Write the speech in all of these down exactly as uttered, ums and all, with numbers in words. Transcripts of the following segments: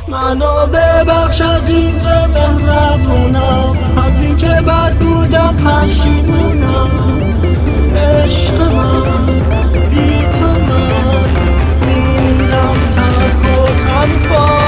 منو ببخش عزیز مهربونم، از این که بد بودم پشیمونم. عشق من بی تو من میمیرم تک و تنها.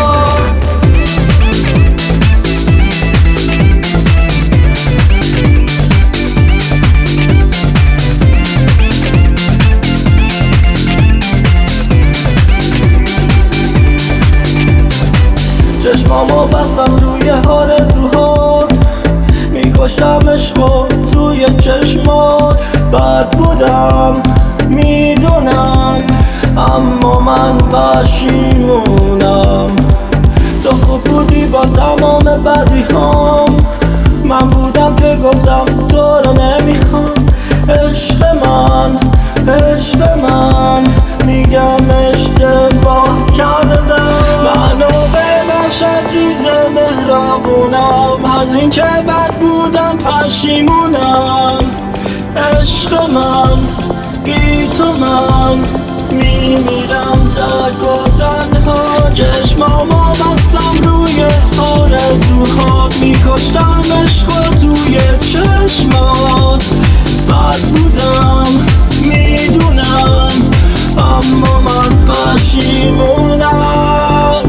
چشمامو بستم روی آرزوهات، میکشتم عشقو توی چشمات. بد بودم میدونم، اما من پشیمونم. تو خوب بودی با تمام بدیهام، من بودم که گفتم تو رو نمیخوام. عشق من عشق من میگم اشتباه کردم. منو ببخش عزیز مهربونم، از این که بد بودم پشیمونم. عشق من بی تو من میمیرم تک و تنها. چشمامو بستم روی آرزوهات، میکشتم عشقو توی چشمات. بد بودم میدونم، اما من پشیمونم.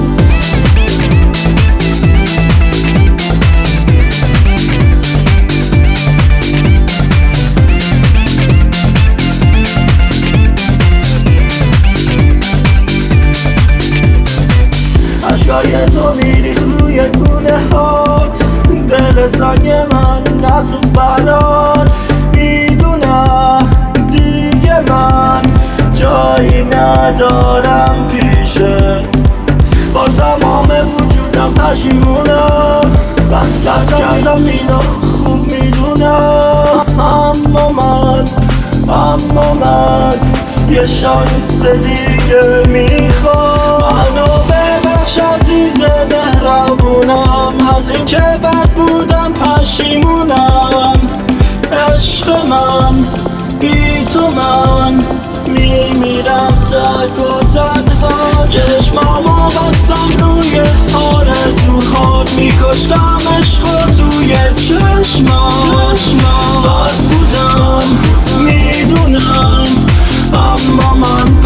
اشکای تو میریخ روی گونه هات، دل سنگ من نسوخت برات. میدونم دیگه من جایی ندارم پیشه، با تمام وجودم پشیمونم. بد کردم اینو خوب میدونم، اما من اما من یه شانس دیگه میخوام. منو ببخش عزیز مهربونم، از این که بد بودم پشیمونم. عشق من بی تو من میمیرم تک و تنها. چشمامو بستم روی آرزوهات، میکشتم عشقو توی چشمات. بد بودم میدونم، اما من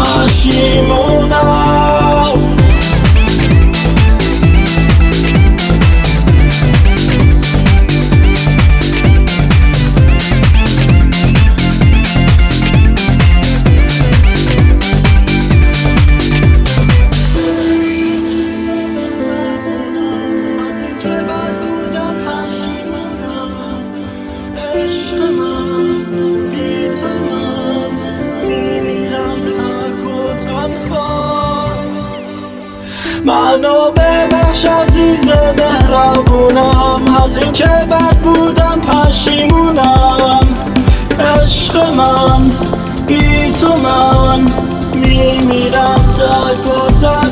پشیمونم. منو ببخش عزیز مهربونم، از این که بد بودم پشیمونم. عشق من بی تو من میمیرم تک و تنها.